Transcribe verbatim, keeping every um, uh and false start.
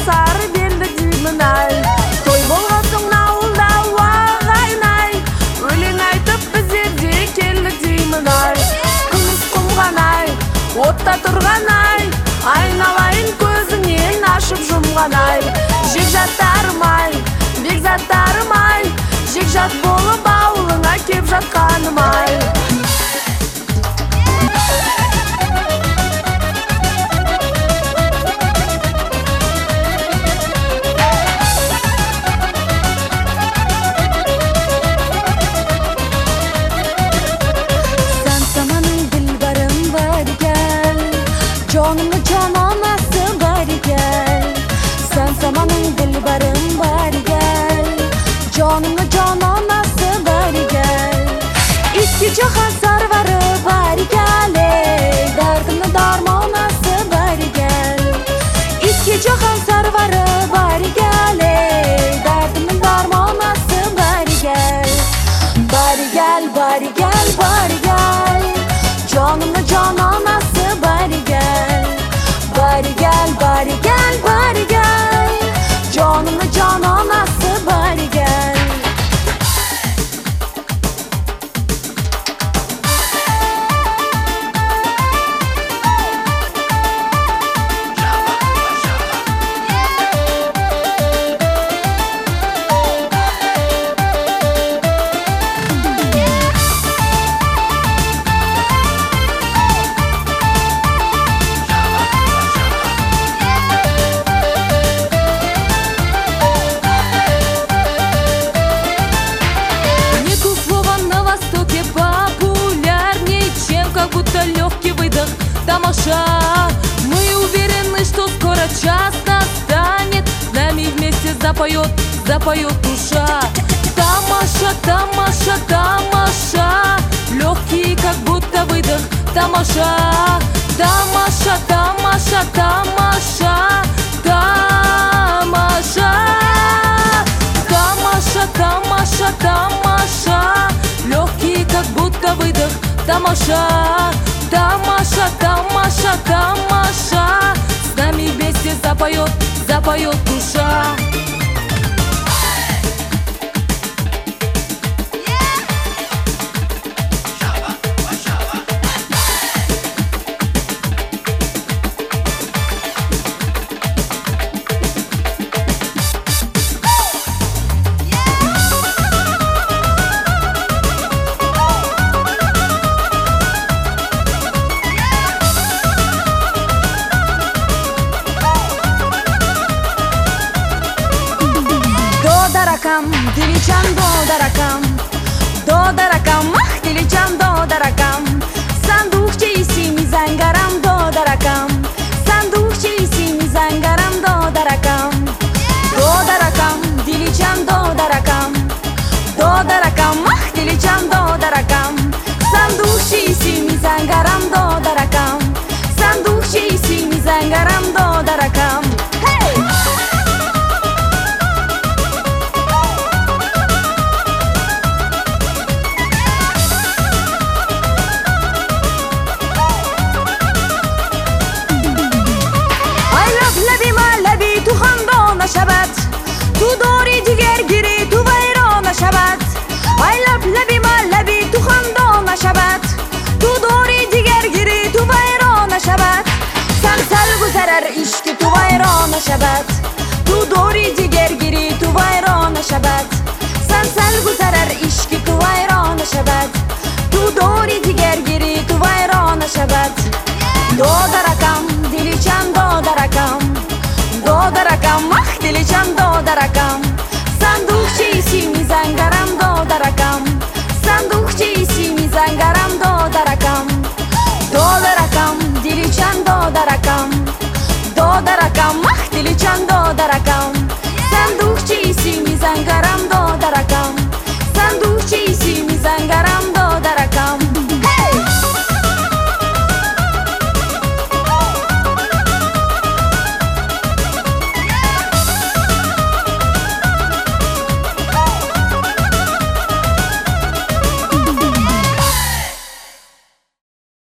сары белді деймін ай. Той болғасын ауылда уағайнай, өлең айтып біздерде келдік деймін ай. Күміс құмған ай, отта тұрған ай, айналайын көзіңнен ашып жұмған ай. Жекжаттарым ай, бекзаттарым ай, жекжат болып ауылыңа кеп жатқаным ай. Canımı cananası var gel, sen zamanın dilberim var gel. Canımı cananası var gel, iki cihan sarvarı var gel. Derdimni darmanası var gel, iki cihan sarvarı var gel. Derdimni darmanası var gel. Var gel, var gel, var gel, canımı cananası var gel. Bari gel, bari gel, bari gel, canımı cananası bari gel. Легкий выдох, тамаша. Мы уверены, что скоро час настанет, с нами вместе запоет, запоет душа. Тамаша, тамаша, тамаша, легкий, как будто выдох, тамаша. Тамаша, тамаша, тамаша, тамаша. Тамаша, тамаша, тамаша, легкий, как будто выдох, тамаша. Тамаша, тамаша, тамаша, с нами вместе запоет, запоет душа. Даракам, диличан до даракам, до даракам, ах, диличан до даракам. Сандухче иси мизангарам до даракам, сандухче иси мизангарам до даракам. До даракам, диличан до даракам, до даракам, ах, диличан до даракам. Сандухче иси мизангарам до даракам, сандухче иси мизангарам до даракам. شبت تو داری دیگر گیری تو ویران شبت ای لب لبی ما لبی تو خندان شبت تو داری دیگر گیری تو ویران شبت سن سل گذرر عشق تو ویران شبت تو داری دیگر گیری تو ویران شبت سن سل گذرر عشق تو ویران شبت تو داری دیگر گیری تو ویران شبت دو درکم دلی چند دو درکم دو درکم ах, دلچم دو درکم صندوقچه ایسی میزنگرم دو درکم صندوقچه ایسی میزنگرم دو درکم دو درکم دلچم دو درکم دو درکم ах, دلچم دو درکم